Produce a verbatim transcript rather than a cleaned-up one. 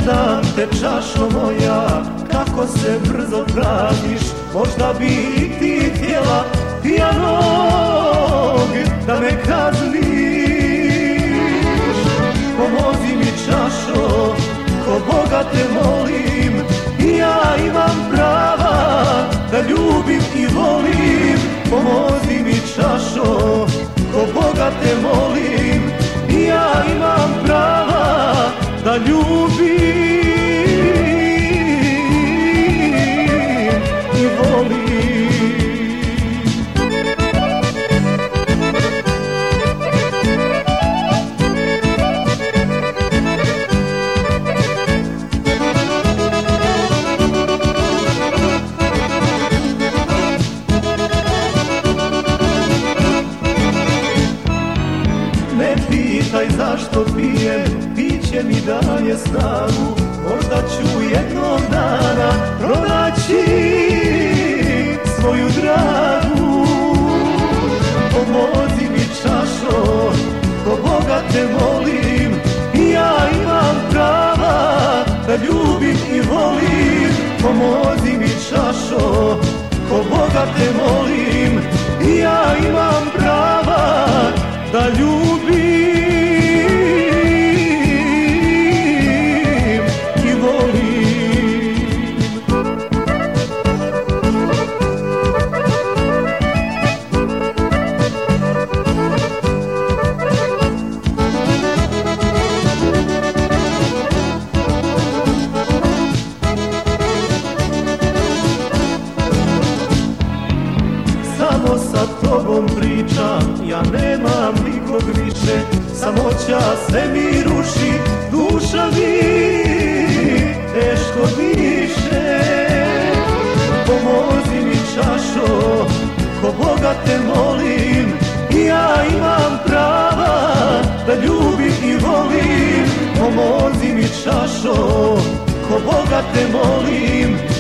gledam te čašo moja, kako se brzo praviš. Možda bi i ti htjela pijanog da me kazniš. Pomozi mi čašo, ko Boga te molim, i ja imam prava da ljubim i volim. Pomozi mi čašo, ko Boga te molim, i ja imam prava da ljubim i volim. Ne pitaj zašto pijem, piće mi daje snagu. Možda ću jednog dana pronaći svoju dragu. Pomozi mi čašo, ko Boga te molim, i ja imam prava da ljubim i volim. Pomozi mi čašo, ko Boga te molim, i ja imam prava da ljubim i volim. Samo sa tobom pričam, ja nemam nikog više. Samoća se mi ruši, duša mi teško diše. Pomozi mi čašo, ko Boga te molim, i ja imam prava da ljubim i volim. Pomozi mi čašo, ko Boga te molim,